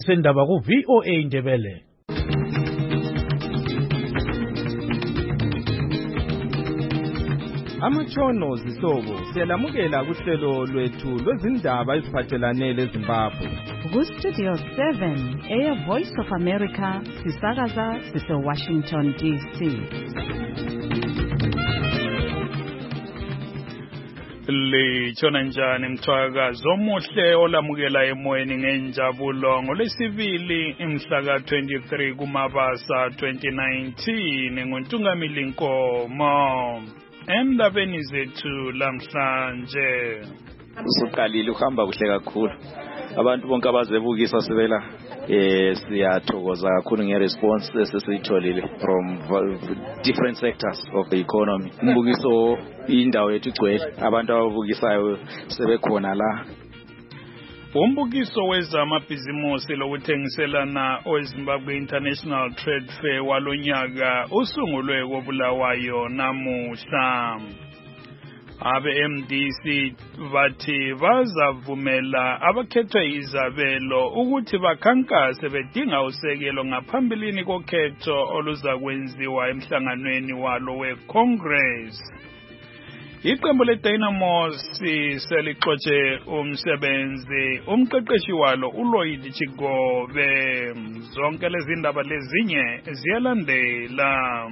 Sendaba ku VOA Indebele. Amatshono zihlobo siyalamukela kuhlelo lwethu lwezindaba eziphathelane leZimbabwe. Ku Studio 7 Air Voice of America sisakaza sise Washington DC. Litshona njani mthwakazi omuhle olamukela emoyeni ngenjabulo ngolesibili imhla ka-23 kuMabasa 2019 ngontungamili Nkomo. Endabeni zethu lamhlanje usuqalile uhamba kuhle kakhulu abantu bonke abazebukisa sibela siyathokoza kakhulu ngeresponse esesiyitholile from different sectors of the economy. Umbukiso indawo yethu igcwele abantu ababukisayo sebekhona la. Umbukiso wezamabhizimusi lokuthengiselana oweZimbabwe International Trade Fair walonyaka usungulwe koBulawayo namuhla. Abe-MDC bathi bazavumela abakhethwe izabelo ukuthi bakhankase bedinga usekelo ngaphambilini kokhetho oluzakwenziwa emhlanganweni walo weCongress. Iqembu leDynamos selixoxe umsebenzi umqeqeshi walo uLloyd Chigobe. Zonke lezi ndaba lezinye ziyalandela.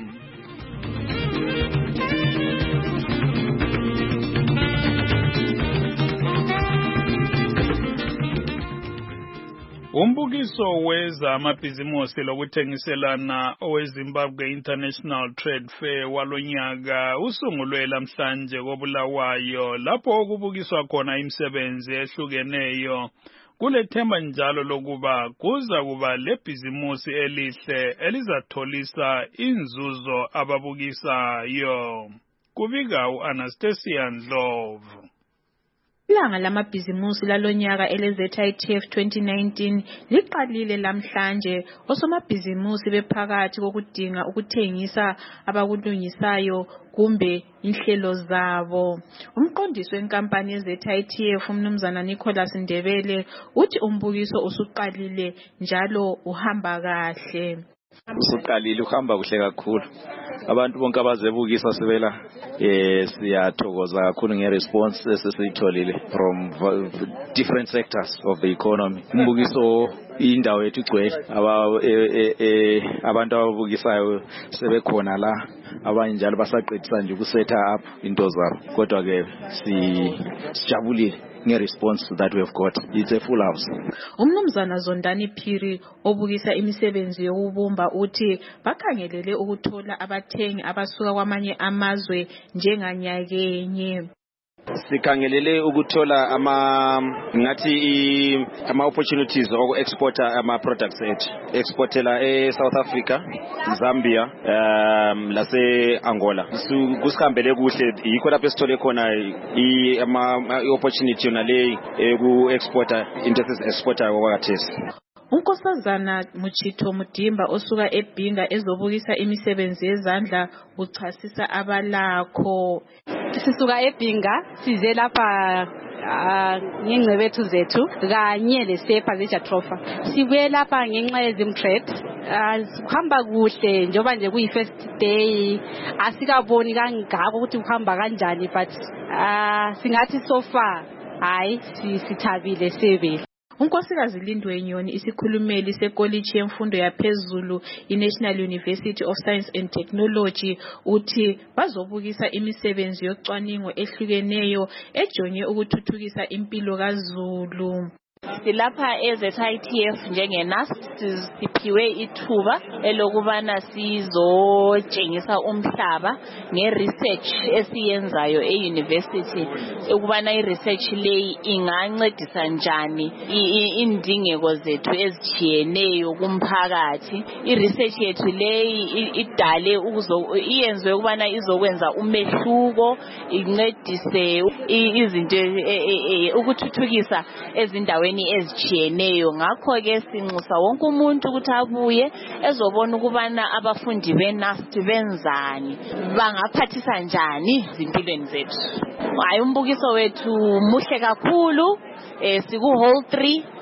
Umbukiso wezamabhizimusi lokuthengiselana oweZimbabwe International Trade Fair walonyaka usungulwe lamhlanje koBulawayo lapho okubukiswa khona imisebenzi ehlukeneyo. Kulethemba njalo lokuba kuza kuba lebhizimusi elihle elizatholisa inzuzo ababukisayo. Kubika uAnastasia Ndlovu. Ilanga lamabhizimusi lalonyaka eleZITF 2019 liqalile lamhlanje. Osomabhizimusi bephakathi kokudinga ukuthengisa abakulungisayo kumbe inhlelo zabo. Umqondisi wenkampani yeZITF umnumzana Nicholas Ndebele uthi umbukiso usuqalile njalo uhamba kahle. Usuqalile uhamba kuhle kakhulu abantu bonke abazebukisa sibela siyathokoza kakhulu ngeresponse esesiyitholile from different sectors of the economy. Umbukiso indawo yethu igcwele abantu ababukisayo sebekhona la abanye njalo basaqedisa nje ukusetha up into zabo kodwa ke sijabulile ngeresponse that we have got. It's a full house. Umnumzana Zondani Phiri obukisa imisebenzi yokubumba uthi bakhangelele ukuthola abathengi abasuka kwamanye amazwe njenganyakenye. Sikhangelele ukuthola ama opportunities oku exporta ama products ethu. Exportela South Africa, Zambia, lase Angola. Kusihambele kuhle yikho lapho esithole khona ama opportunity yona le ku exporta into exporta kwakathesi. Unkosazana Muchito Mudimba osuka eBhinga ezobukisa imisebenzi yezandla uchasisa abalakho. Sisuka eBhinga size lapha ngengcebethu zethu kanye lesepa zeJatrofa. Sibuye lapha ngenxa yezimtrade. Kuhamba kuhle njoba nje kuyi first day asikaboni kangako ukuthi kuhamba kanjani but singathi so far hayi sithabile sebele. Unkosikazi Lindwe Nyoni isikhulumeli sekoliji yemfundo yaphezulu iNational University of Science and Technology uthi bazobukisa imisebenzi yocwaningo ehlukeneyo ejonge ukuthuthukisa impilo kaZulu. Silapha eZITF njengeNAST siphiwe ithuba elokubana sizotshengisa umhlaba ngeresearch esiyenzayo euniversity ukubana iresearch leyi ingancedisa njani indingeko zethu ezijiyeneyo kumphakathi. Iresearch yethu leyi idale iyenzwe ukubana izokwenza umehluko incedise izinto ukuthuthukisa ezindaweni ezijiyeneyo. Ngakho ke sinxusa wonke umuntu ukuthi abuye ezobona ukubana abafundi beNAST benzani bangaphathisa njani izimpilweni zethu. Hayi umbukiso wethu muhle kakhulu siku hall 3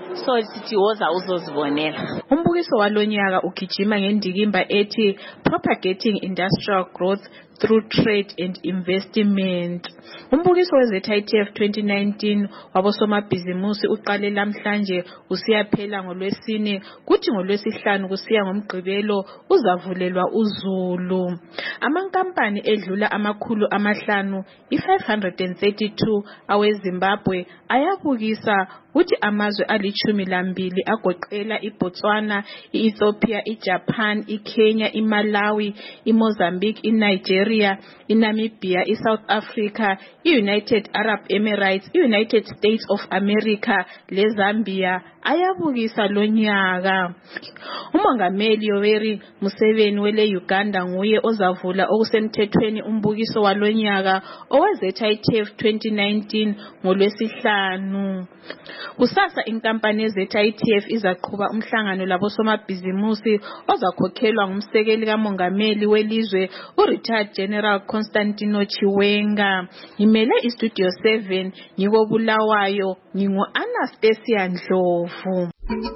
so sithi woza uzozibonela. Umbukiso walonyaka ugijima ngendikimba ethi Propagating Industrial Growth Through Trade and Investment. Umbukiso weZITF 2019 wabosomabhizimusi uqale namhlanje usiyaphela ngolwesine, kuthi ngolwesihlanu kusiya ngomgqibelo uzavulelwa uzulu. Amankampani edlula amakhulu amahlanu i-532 aweZimbabwe ayabukisa, kuthi amazwe ali-12 agoqela iBotswana, i-Ethiopia, iJapan, iKenya, iMalawi, iMozambique, iNigeria, iNamibia, iSouth Africa, i-United Arab Emirates, i-United States of America leZambia ayabukisa lonyaka. Umongameli Yoweri Museveni wele Uganda nguye ozavula okusemthethweni umbukiso walonyaka oweZITF 2019 ngolwesihlanu. Kusasa inkampani yeZITF izaqhuba umhlangano labosomabhizimusi ozakhokhelwa ngumsekeli kamongameli welizwe uRetired General Constantino Chiwenga. Ngimele iStudio 7 ngiko Bulawayo, ngingu Anastasia Ndlovu.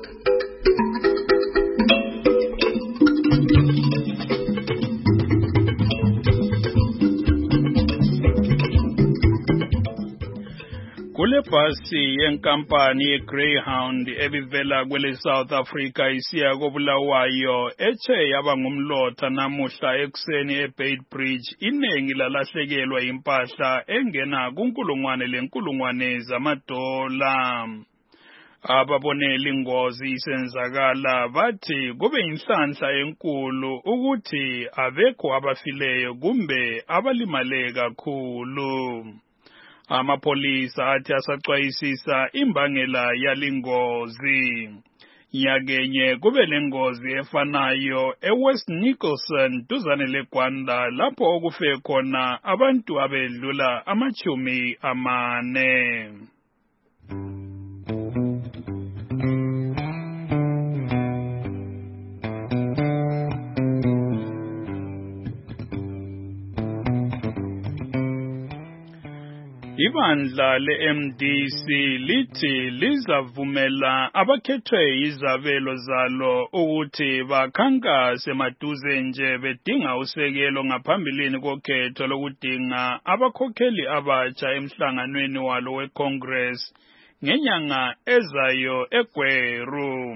Kule bhasi yenkampani yeGreyhound ebivela kwele South Africa isiya koBulawayo ethe yaba ngumlotha namuhla ekseni eBeitbridge, inengi lalahlekelwa impahla engena kunkulungwane zamadola. Ababonela ingozi isenzakala bathi kube inhlanhla enkulu ukuthi abekho abafileyo kumbe abalimale kakhulu. Amapolisa athi asaxwayisisa imbangela yalingozi. Nyakenye kube lengozi efanayo eWest Nicholson duzane leGwanda lapho okufe khona abantu abedlula 40. Ibandla le-MDC lithi lizavumela abakhethwe izabelo zalo ukuthi bakhankase maduze nje bedinga usekelo ngaphambilini kokhetho lokudinga abakhokheli abatsha emhlanganweni walo weCongress ngenyanga ezayo eGweru.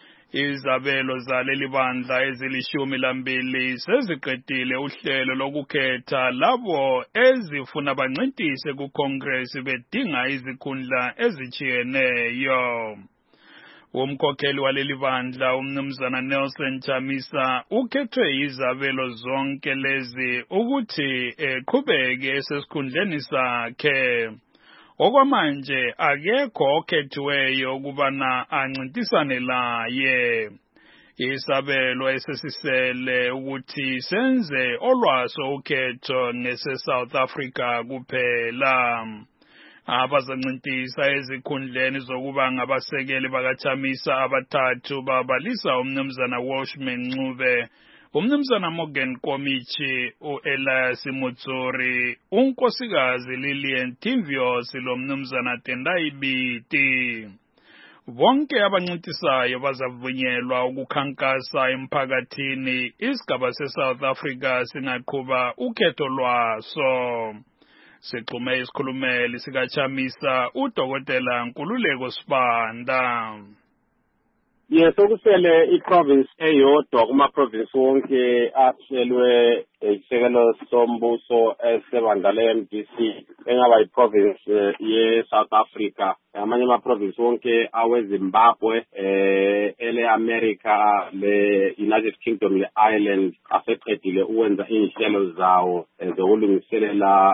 Izabelo zaleli bandla ezili-12 seziqedile uhlelo lokukhetha labo ezifuna bancintise kuCongress bedinga izikhundla ezijiyeneyo. Umkhokheli waleli bandla umnumzana Nelson Chamisa ukhethwe izabelo zonke lezi ukuthi eqhubeke esesikhundleni sakhe. Okwamanje akekho okhethiweyo ukubana ancintisane laye. Isabelo esesisele ukuthi senze olwaso ukhetho ngese-South Africa kuphela. Abazancintisa ezikhundleni zokuba ngabasekeli bakaChamisa abathathu babalisa umnumzana Welshman Ncube, umnumzana Morgan Komichi, u-Elias Mutsuri, unkosikazi Lillian Timvios lo mnumzana Tendai Biti. Bonke abancintisayo bazavunyelwa ukukhankasa emphakathini isigaba se-South Africa singaqhuba ukhetho lwaso. Sixhume isikhulumeli sikaChamisa uDokotela Nkululeko Sibanda. Yes, okusele iprovince eyodwa kuma-province wonke ahlelwe isekelo sombuso esebandla le-MDC engaba iprovince ye-South Africa. Amanye ama-province wonke aweZimbabwe, ele-America, le-United Kingdom, le-Ireland aseqedile ukwenza inhlelo zawo zokulungiselela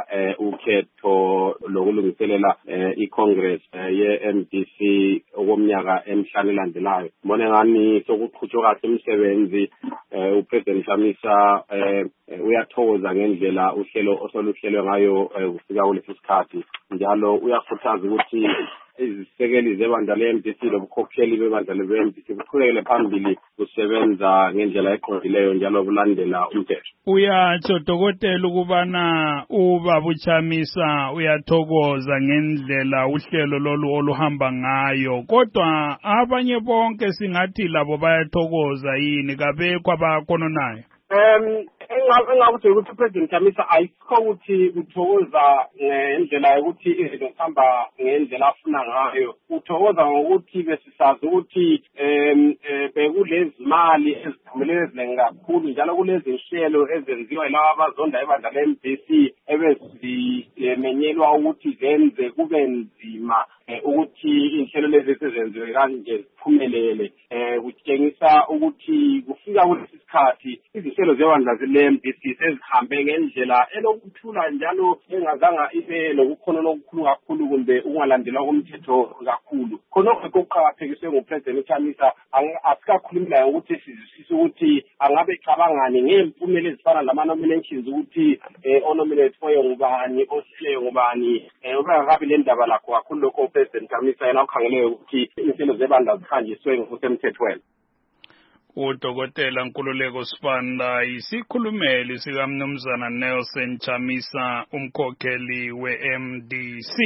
ukhetho lokulungiselela iCongress ye-MDC okomnyaka emhlanu elandelayo. Mbone ngani sokuqhutshwa kahle umsebenzi. uPresident Chamisa uyathokoza ngendlela uhlelo osoluhlelwe ngayo kufika kulesi sikhathi, njalo uyakhuthaza ukuthi izisekeli zebandla le-MDC lobukhokheli bebandla le-MDC buqhubekele phambili kusebenza ngendlela eqondileyo njalo kulandela umthetho. Uyatsho dokotela ukubana ubaba uChamisa uyathokoza ngendlela uhlelo lolu oluhamba ngayo, kodwa abanye bonke singathi labo bayathokoza yini, kabekho abakononayo? Engakuthi ukuthi uPresident Chamisa ayikho ukuthi uthokoza ngendlela yokuthi izinto zihamba ngendlela afuna ngayo. Uthokoza ngokuthi besisazi ukuthi bekulezi mali eziphumelele eziningi kakhulu njalo kulezi nhlelo ezenziwa yilabo abazonda ebandla le-MDC ebezimenyelwa ukuthi zenze kube nzima ukuthi inhlelo lezi sezenziwe kanje ziphumelele. Kutshengisa ukuthi kufika kulesi sikhathi izinhlelo zebandla le-MDC sezihambe ngendlela elokuthula njalo engazanga ibe lokukhona okukhulu kakhulu kumbe ukungalandelwa komthetho kakhulu. Khonokho okuqakathekiswe nguPresident Chamisa asikakhulumi layo ukuthi sizwisise ukuthi angabe ecabangani ngempumela ezifana lama-nominations ukuthi onominate foyo ngubani, osileyo ngubani, ubengakabi le ndaba lakho kakhulu lokho uPresident Chamisa yena ukhangeleyo ukuthi inhlelo zebandla zihanjiswe ngokusemthethweni. Udokotela Nkululeko Sibanda isikhulumeli sikaMnumzana Nelson Chamisa, umkhokheli we-MDC.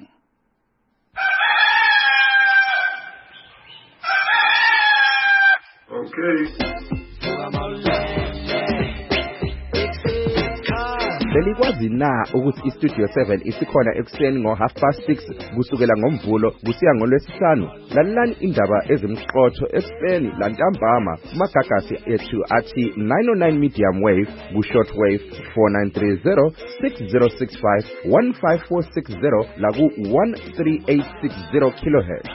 Okay. Belikwazi na ukuthi iStudio 7 isikhona ekuseni ngo6:30 kusukela ngoMvulo kusiya ngoLwesihlanu? Lalelani indaba ezimqotho ekuseni lantambama kumagagasi ethu athi 909 medium wave ku-short wave 4930 6065 15460 la ku-13860 kHz.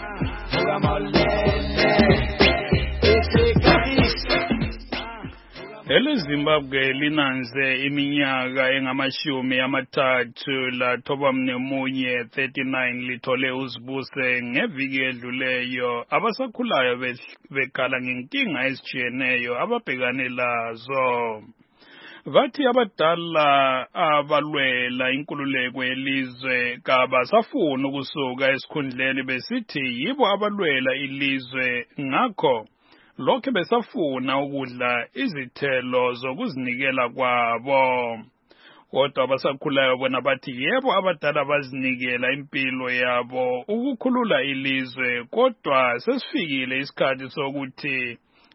EleZimbabwe linanze iminyaka engamashumi lathoba mnemunye 39 lithole uzibuse ngeviki edluleyo. Abasakhulayo bekhala ngenkinga ezijiyeneyo ababhekane lazo. Bathi abadala abalwela inkululeko yelizwe kabasafuna ukusuka esikhundleni besithi yibo abalwela ilizwe, ngakho lokho besafuna ukudla izithelo zokuzinikela kwabo. Kodwa abasakhulayo bona bathi yebo abadala bazinikela impilo yabo ukukhulula ilizwe, kodwa sesifikile isikhathi sokuthi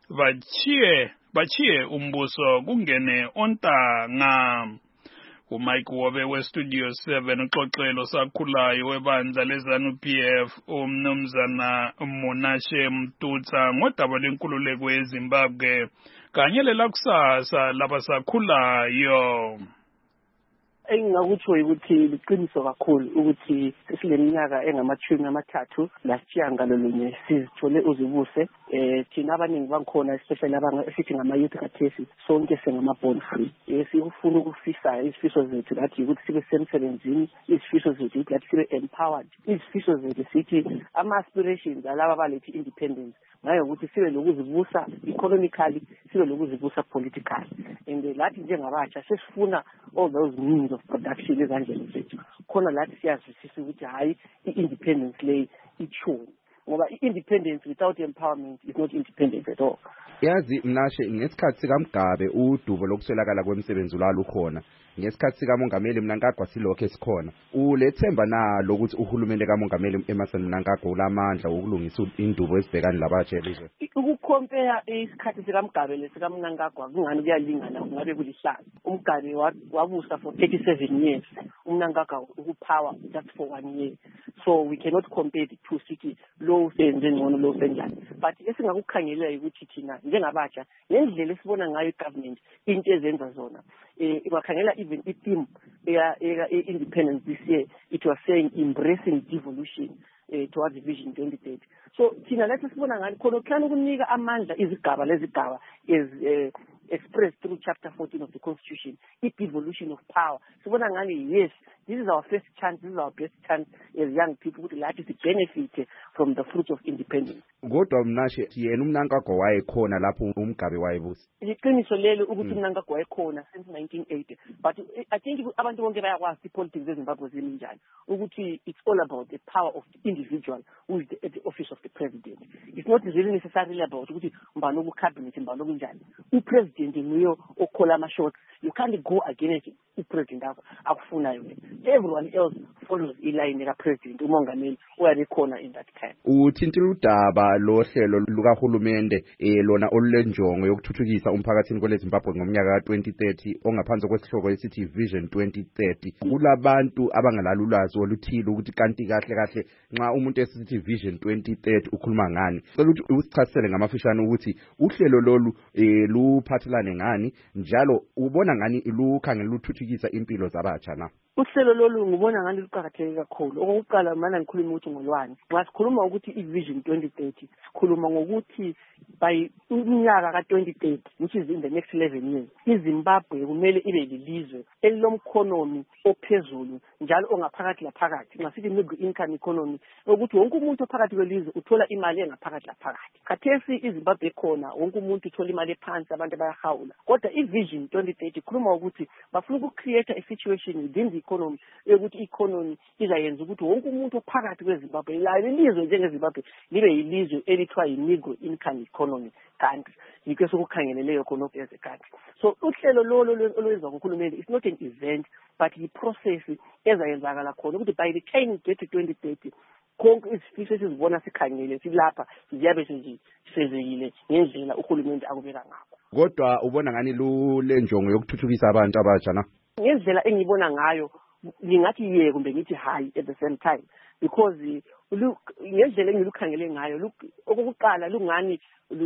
bachiye umbuso kungene ontanga. uMike Wobe weStudio 7 uxoxelo sakhulayo webandla leZANU-PF umnumzana Monashe Mtutsa ngodaba lenkululeko yeZimbabwe kanye lelakusasa labasakhulayo. Engingakutsho ukuthi liqiniso kakhulu ukuthi sileminyaka engama-30 lasitshiyangalolunye sizithole uzibuse. Thina abaningi bangikhona especially esithi ngama-youth khathesi sonke sengama-born free. Sifuna ukufisa izifiso zethu lathi ukuthi sibe semsebenzini, izifiso zethu lathi sibe empowered, izifiso zethu sithi ama-aspirations alaba balethi independence ngayo ukuthi sibe lokuzibusa economically, sibe lokuzibusa politically. And lathi njengabatsha sesifuna all those means of production ezandleni zethu. Khona lathi siyazwisisa ukuthi hayi i-independence le ichoni. Ngoba i-independence without empowerment is not independence at all. Yazi Mnashe, ngesikhathi sikaMgabe udubo lokuswelakala kwemisebenzi lalo khona. Ngesikhathi sikaMongameli Mnangagwa silokho esikhona. Ulethemba na lokuthi uhulumende kaMongameli Emmerson Mnangagwa ulamandla ukulungisa indubo ezibhekana labatsha elizwe? Ukucompare isikhathi sikaMgabe lesikaMnangagwa kungani kuyalingana, kungabe kulihlazo. uMgabe wabusa for 37 years. uMnangagwa ukupower just for 1 year. So we cannot compare the two city low senze ngcono low senjani. But esingakukhangela ukuthi thina njengabatsha ngendlela esibona ngayo igovernment into ezenza zona. Bakhangela even i-theme independence this year, it was saying embracing devolution towards Vision 2030. So thina lathi sibona ngani khona kuhlanu kunika amandla izigaba lezigaba is expressed through chapter 14 of the constitution, devolution of power. Sibona ngani yes this is our first chance, this is our best chance as young people ukuthi lathi benefit from the fruits of independence. Kodwa Mnashe yena uMnangagwa wayekhona lapho uMgabe wayebusa. Iqiniso lelo ukuthi uMnangagwa wayekhona since 1980, but I think abantu bonke bayakwazi politics eZimbabwe ziminjani ukuthi it's all about the power of the individual who is at the office of the president. It's not really necessarily about ukuthi mbani oku-cabinet mbani okunjani. U-president nguye okhola ama-shots. You can't go against i-president akufunayo. Everyone else follows iline ka-president umongameli oyabekhona in that time. Uthintile udaba lohlelo lukahulumende lona olulenjongo yokuthuthukisa umphakathini kweleZimbabwe ngomnyaka ka-2030 ongaphansi kwesihloko esithi Vision 2030. Kulabantu abangalala ulwazi oluthile ukuthi kanti kahle kahle nxa umuntu esithi Vision 2030 ukhuluma ngani. Cela ukuthi usichasisele ngamafishane ukuthi uhlelo lolu luphathelane ngani njalo ubona ngani lukhangela luthuthukisa impilo zabatsha na. Uhlelo lolu ngibona ngani luqhakatheke kakhulu. Okokuqala mana ngikhuluma ukuthi ngolwani. Nxa sikhuluma ukuthi i-Vision 2030 sikhuluma ngokuthi by unyaka ka-2030 which is in the next 11 years iZimbabwe kumele ibe lilizwe elilomkhonomi ophezulu njalo ongaphakathi laphakathi. Nxa sithi middle income economy ukuthi wonke umuntu ophakathi kwelizwe uthola imali engaphakathi laphakathi. Khathesi iZimbabwe khona wonke umuntu uthola imali ephansi abantu bayahawula. Kodwa i-Vision 2030 khuluma ukuthi bafuna uku-create a situation within the economy ukuthi i-economy izayenza ukuthi wonke umuntu ophakathi kweZimbabwe layo ilizwe njengeZimbabwe libe yilizwe elithiwa yi-middle income economy country. Yikho sokukhangeleleyo khonokho as a country. So uhlelo lolo olwenziwa nguhulumende is not an event but i-process ezayenzakala khona ukuthi by the time we get to 2030 konke isifiso esizibona sikhangele silapha ziyabe sezekile ngendlela uhulumende akubeka ngakho. Kodwa ubona ngani lenjongo yokuthuthukisa abantu abatsha na? Ngendlela engibona ngayo ngingathi ye kumbe ngithi hayi at the same time because ngendlela engilukhangele ngayo okokuqala lungani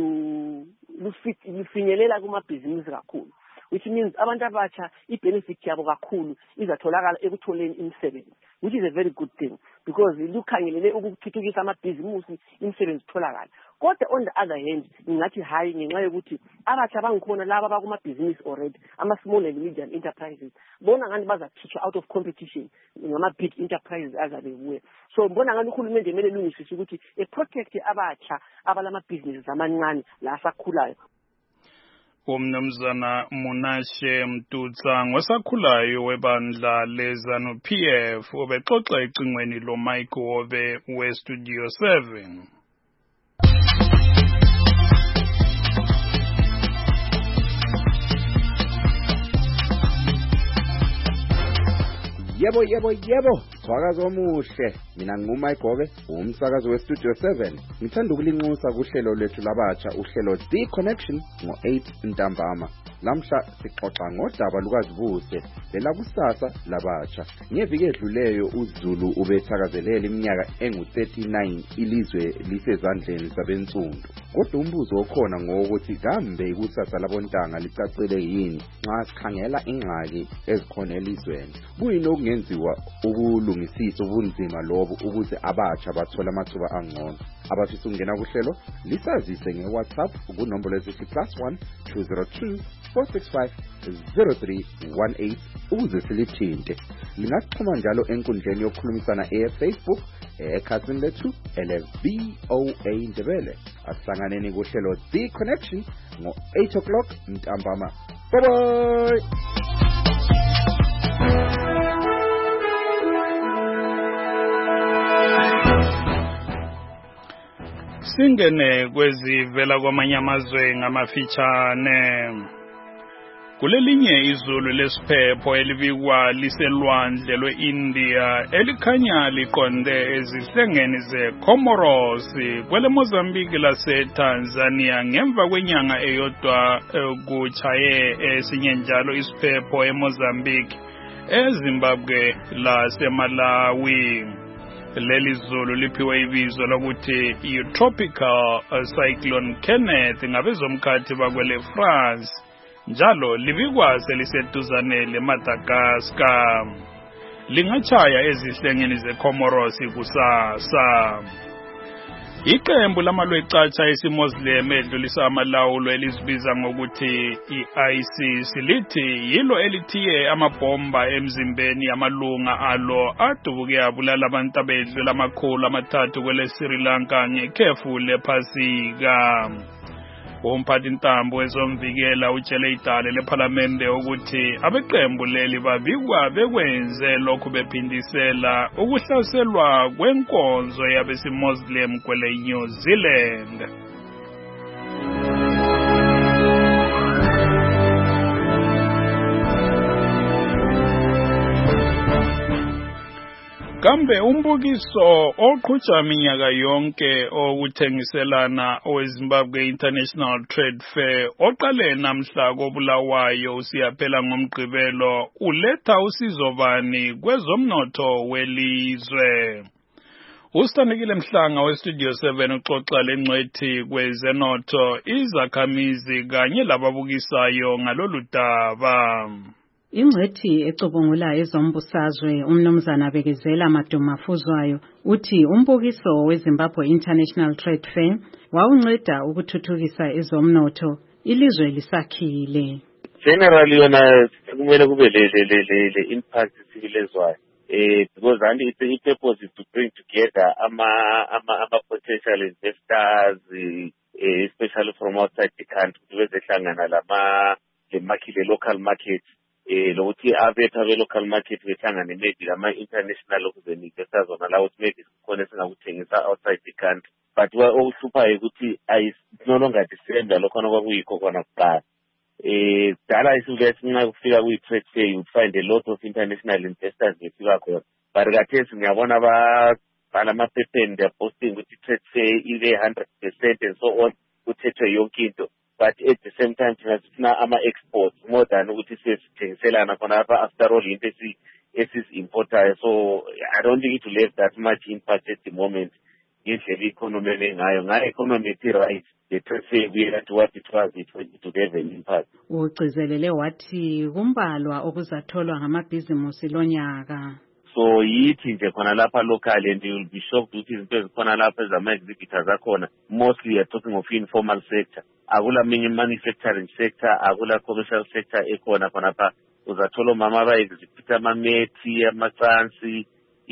lufinyelela kumabhizinisi kakhulu, which means abantu abatsha i-benefit yabo kakhulu izatholakala ekutholeni imisebenzi, which is a very good thing because lukhangelele ukuthuthukisa amabhizinisi imisebenzi itholakala. Kodwa on the other hand ngingathi hayi ngenxa yokuthi abatsha bangikhona laba bakumabhizinisi already ama-small and medium enterprises bona ngani bazakhishwa out of competition ngama-big enterprises azabe kuwe. So mbona ngani uhulumende kumele lungisise ukuthi protect abatsha abalamabhizinisi amancane la asakhulayo. Umnumzana Munashe Mtutsa ngosakhulayo webandla leZANU-PF obexoxa ecingweni lo Mike Wobe weStudio 7. Yebo, swakazo omuhle. Mina nguMike Gobe, umsakazo weStudio 7. Ngithanda ukulinxusa kuhlelo lethu labatsha, uhlelo The Connection ngo-8 ntambama. Lamhla sixoxa ngodaba lukaZibuse lelakusasa labatsha. Ngeviki edluleyo uZulu ubethakazelela iminyaka engu-39 ilizwe lisezandleni zabensundu. Kodwa umbuzo okhona ngokuthi kambe ikusasa labontanga licacile yini nxa sikhangela ingxaki ezikhona elizweni. Kuyini okungenziwa ukulungisisa ubunzima lobo ukuze abatsha bathole amathuba angcono? Abafisa ukungena kuhlelo lisazise ngeWhatsApp kunombolo ezithi +1 202 465 0318 ukuze silithinte. Lingaxhuma njalo enkundleni yokukhulumisana eFacebook ekhasini lethu LVOA Ndebele. Asihlanganeni kuhlelo The Connection ngo-8 o'clock ntambama. Bye bye. Singene kwezivela kwamanye amazwe ngamafitshane. Kulelinye izulu lesiphepho elibikwa liselwandle lwe-India elikhanya liqonde ezihlengeni zeComoros kwele Mozambique laseTanzania ngemva kwenyanga eyodwa kuchaye esinye njalo isiphepho eMozambique, eZimbabwe laseMalawi. Leli zulu liphiwe ibizo lokuthi i-Tropical Cyclone Kenneth ngabezomkhathi bakwele France, njalo libikwa seliseduzane leMadagascar. Lingachaya ezihlengeni zeComoros kusasa. Iqembu lamalwecatsha esiMuslim edlulisa amalawulo elizibiza ngokuthi i-ISIS lithi yilo elithiye amabhomba emzimbeni yamalunga alo adubuke abulala abantu abedlula 300 kwele Sri Lanka ngekhefu lephasika. Umphathintambo wezomvikela utshele idale lephalamende ukuthi abeqembu leli babikwa bekwenze lokhu bephindisela ukuhlaselwa kwenkonzo yabesimuslim kwele New Zealand. Kambe umbukiso oqhutshwa minyaka yonke okuthengiselana oweZimbabwe International Trade Fair oqale namhla koBulawayo usiyaphela ngomgqibelo uletha usizo bani kwezomnotho welizwe. Usithandekile Mhlanga weStudio 7 uxoxa lengcwethi kwezenotho izakhamizi kanye lababukisayo ngalolu daba. Ingcwethi ecubungula ezombusazwe umnumzana Bekezela Madumafuzwayo uthi umbukiso weZimbabwe International Trade Fair wawunceda ukuthuthukisa ezomnotho ilizwe lisakhile. Generally yona kumele kube le impact sibilezwayo because and the purpose is to bring together ama potential investors especially from outside the country bezehlangana lama market local market lokuthi abe local market behlangane maybe ama-international investors ona la ukuthi maybe sikhona singakuthengisa outside the country but okuhluphayo ukuthi no longer December lokhona kwakuyikho khona kuqala dala isilethi nxa kufika kwi-trade fair you find a lot of international investors befika khona but kathesi ngiyabona ababhala amaphepheni they're posting ukuthi trade fair ibe 100% and so on kuthethwe yonke into. But at the same time, thina ama-exports more than ukuthi sesithengiselana khona lapha after all into importer. So I don't think it will have that much impact at the moment. Ngendlela economy ngayo economy right the trade fair we to what it was it to have an impact. Ugcizelele wathi kumbalwa okuzatholwa ngamabhizimusi lonyaka. So yithi nje khona lapha local and you will be shocked ukuthi izinto ezikhona lapha ezama-exhibitors akhona mostly you're talking of informal sector. Akula manufacturing sector, akula commercial sector ekhona khona pha. Uzathola omama aba-exhibita amamethi, amacansi,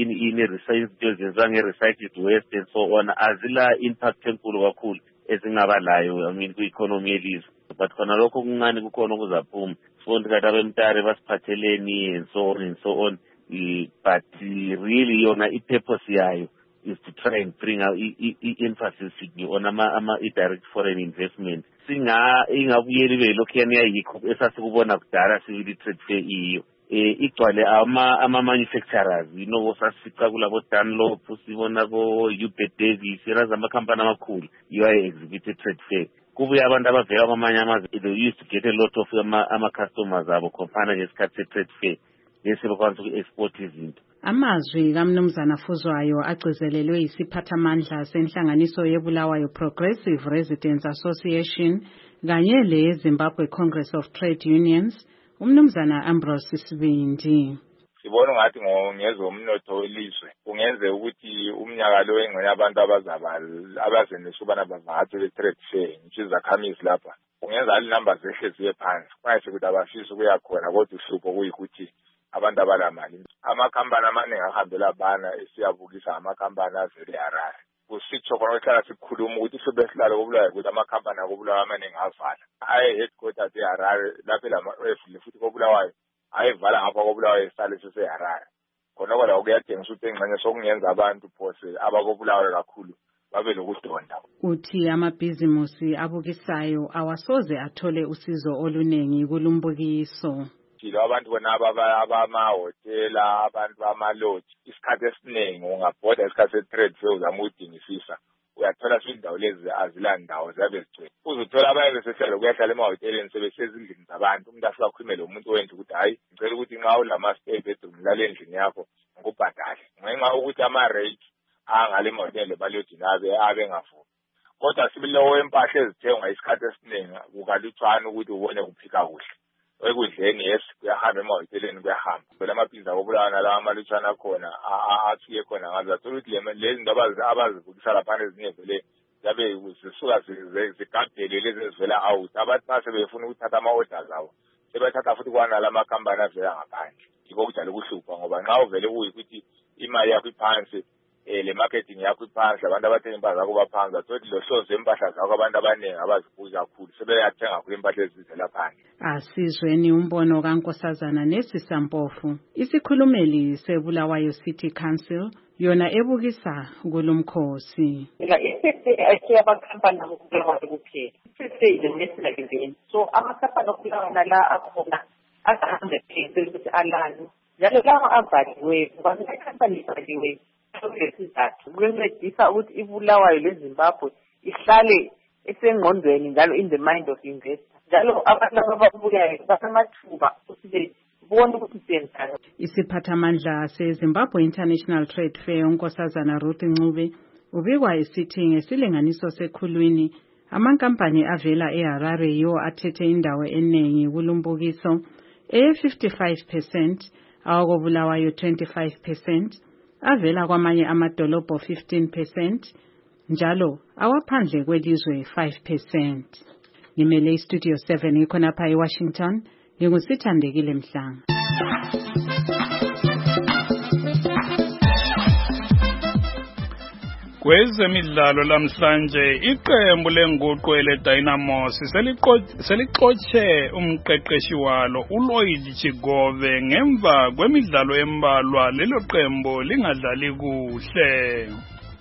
recycled waste and so on. Azila impact enkulu kakhulu ezingaba layo kwi-economy yelizwe. But khona lokho kuncane kukhona okuzaphuma. Sifundi kade abemtare basiphatheleni and so on. But really yona i-purpose yayo is to try and bring out emphasis on direct foreign investment. Ingabuyeli belokhuyana yayikho esasikubona kudala sibili trade fair iyo. Igcwale ama-manufacturers, sasifica kulabo Dunlop, sibona bo-Hubert Davis, yeraza amakhampani amakhulu, exhibited trade fair. Kubuye abantu abavela kwamanye amazwe, they used to get a lot of ama-customers abo khompana ngesikhathi se-trade fair. Besebekwanisa uku-export izinto. Amazwi kaMnumzana Fuzwayo agcizelelwe isiphathamandla senhlanganiso yeBulawayo Progressive Residents Association kanye le-Zimbabwe Congress of Trade Unions, uMnumzana Ambrose Sibindi. Sibona ngathi ngezomnotho welizwe kungenze ukuthi umnyaka lo engcene abantu abazenisa ubana bavakathe le-trade fair nje izakhamizi lapha kungenza alinamba zehle ziye phansi kungayise ukuthi abafisa ukuya khona kodwa uhlupho kuyikuthi abantu abalamali amakhampani amaningi ahambela bana esiyabukisa amakhampani avele eHarare kusitsho khona ukuhlala sikhuluma ukuthi sobesilala koBulawayo ukuthi amakhampani akoBulawayo amaningi avala aye-headquarters eHarare lapho evule futhi koBulawayo ayevala ngapha koBulawayo esale seseHarare khonoko la kuyatshengisa ukuthi engxenye sokungenza abantu phose abakoBulawayo kakhulu babe lokudonda. Uthi amabhizimusi abukisayo awasoze athole usizo oluningi kulumbukiso. Abantu bona abamahotela abantu bamalodge isikhathi esiningi ungabhoda isikhathi se-trade fair uzama ukudingisisa uyathola indawo lezi azilandawo ziyabe zigcwele uzuthola abaye besehlala kuyahlala emahoteleni sebesezindlini zabantu umuntu afika akhulumele umuntu wenza ukuthi hayi ngicela ukuthi nxa ulama-stay bedroom lala endlini yakho ngikubhadale ngenxa ukuthi ama-rate angale mahotele balodini abe engavumi kodwa sibilewo empahla ezithengwa isikhathi esiningi kukalutshwana ukuthi ubone kuphika kuhle ekudleni yes kuyahamba emahoteleni kuyahamba vele amabhizinisi akubulawana la amalutshwana khona athuye khona ngazo athola ukuthi lezi zinto abazivukisa laphana ezinye vele zabe zisuka zigadele lezi ezivela out abantu base befuna ukuthatha ama-orders abo sebathatha futhi kwanala amakhampani avela ngaphandle yiko kujala ukuhlupha ngoba nxa uvele uyikuthi imali yakho iphansi le marketing yakho iphansi abantu abathenga impahla zakho baphansi athothi lo hlonze impahla zakho abantu abaningi abazibuza kakhulu sebeyathenga kakhulu impahla ezivela phandle. Asizweni umbono kaNkosazana neSisampofu, isikhulumeli seBulawayo City Council, yona ebukisa kulomkhosi. Ayikho amakhampani akubulawayo kuphela. Seseyile nesinakenzeni. So amakhampani akubulawana la akhona aka-100% ukuthi alani. Njalo lawa avaliwe, ngoba amakhampani avaliwe lesizathu kuncedisa ukuthi iBulawayo leZimbabwe ihlale esengqondweni njalo in the mind of investor. Njalo abantu ababuyayo basamathuba ukuthi bone ukuthi senzani. Isiphathamandla seZimbabwe International Trade Fair uNkosazana Ruth Ncube ubikwa esithi ngesilinganiso sekhulwini amankampani avela eHarare yiwo athethe indawo eningi kulumbukiso 55%, awakobulawayo 25%, avela kwamanye amadolobho 15%, njalo awaphandle kwelizwe 5%. Ngimele iStudio 7 ikhonapha eWashington, ngingusithandekile Mhlanga. Kwezemidlalo lamhlanje iqembu lenguqu leDynamos selixotshe umqeqeshi walo uLloyd Chigove ngemva kwemidlalo embalwa lelo qembu lingadlali kuhle.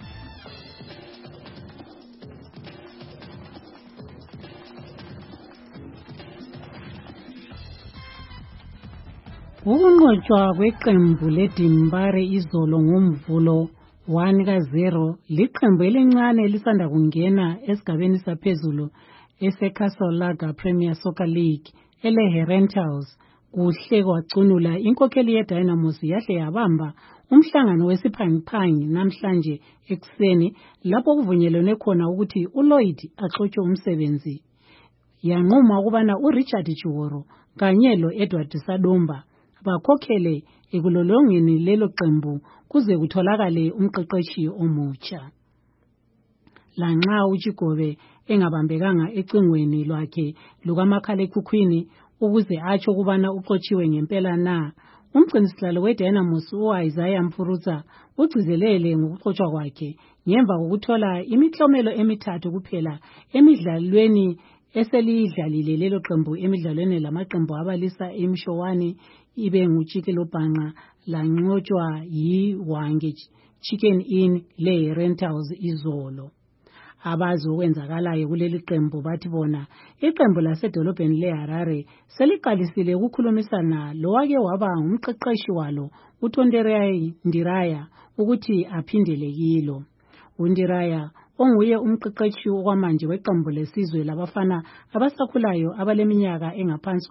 Ukunqotshwa kweqembu leDimbare izolo ngomvulo 1-0 liqembu elincane elisanda kungena esigabeni saphezulu eseCastle Premier Soccer League eleHerentals kuhle kwacunula inkokheli yeDynamos yahle yabamba umhlangano wesiphangiphangi namhlanje ekuseni lapho kuvunyelwane khona ukuthi uLloyd axotshe umsebenzi. Yanquma ukubana uRichard Chiworo kanye loEdward Sadomba bakhokhele ekulolongeni lelo qembu kuze kutholakale umqeqeshi omutsha. Lanxa uChigove engabambekanga ecingweni lwakhe lukamakhalekhukhwini ukuze atsho kubana uxotshiwe ngempela na, umgcinisihlalo weDynamos uIsaiah Mfurutsa ugcizelele ngokuxotshwa kwakhe ngemva kokuthola imiklomelo emithathu kuphela emidlalweni eselidlalile lelo qembu emidlalweni lamaqembu abalisa eMshowani ibe nguTshikelo Bhanqa lanqotshwa yiHwange Chicken Inn leRentals izolo. Abazi okwenzakalayo kuleli qembu bathi bona iqembu lasedolobheni leHarare seliqalisile ukukhulumisana lowake waba ngumqeqeshi walo uTonderai Ndiraya ukuthi aphindele kilo. uNdiraya onguye umqeqeshi okwamanje weqembu lesizwe labafana abasakhulayo abaleminyaka engaphansi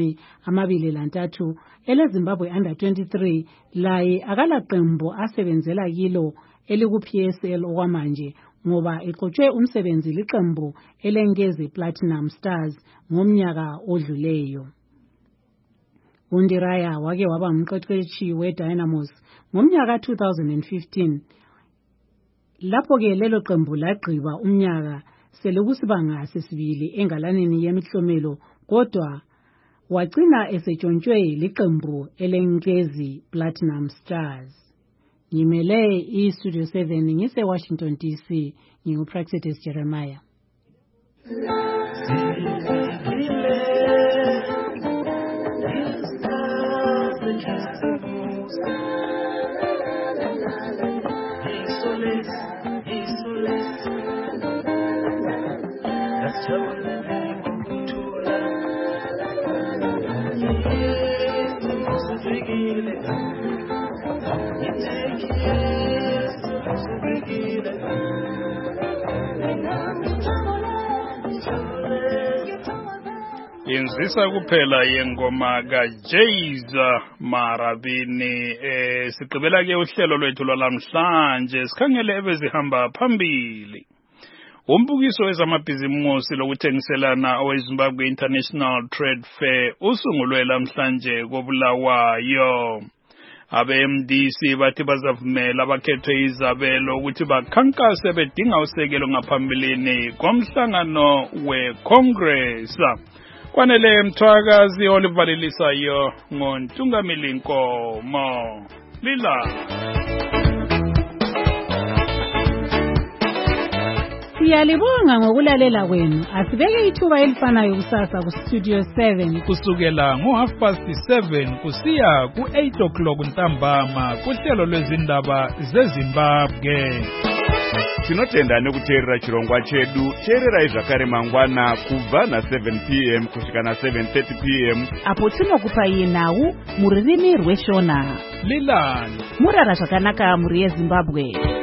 kwama-23 eleZimbabwe Under 23 laye akalaqembu asebenzela kilo elikuPSL okwamanje ngoba exotshwe umsebenzi liqembu elengeze Platinum Stars ngomnyaka odluleyo. uNdiraya wake waba umqeqeshi weDynamos ngomnyaka 2015 lapho-ke lelo qembu lagqiba umnyaka selokusibanga sesibili engalaneni yemihlomelo kodwa wagcina esetshontshiwe liqembu elengezi Platinum Stars. Ngimele iStudio 7 ngise-Washington DC, nginguPraxedes Jeremiah. Inzisa kuphela yengoma kaJayza Marabini. Sigqibela ke uhlelo lwethu lwalamhlanje sikhangele ebezihamba phambili. Umbukiso wezamabhizimusi lokuthengiselana oweZimbabwe International Trade Fair usungulwe lamhlanje koBulawayo. Abe-MDC bathi bazavumela abakhethwe izabelo ukuthi bakhankase bedinga usekelo ngaphambilini komhlangano we-Congress. Kwanele Mthwakazi olivalelisayo ngoNtungamili Nkomo. Lila. Siyalibonga ngokulalela kwenu. Asibeke ithuba elifanayo kusasa ku Studio 7 kusukela ngo7:30 kusiya ku8:00 ntambama kuhlelo lwezindaba zeZimbabwe. Tinotenda kuteerera chirongwa chedu. Teerera zvakare mangwana kubva na7 p.m. kusvika na7:30 p.m. apo tinokupa nhau muririmi rweshona. Lilani murara zvakanaka muri yeZimbabwe.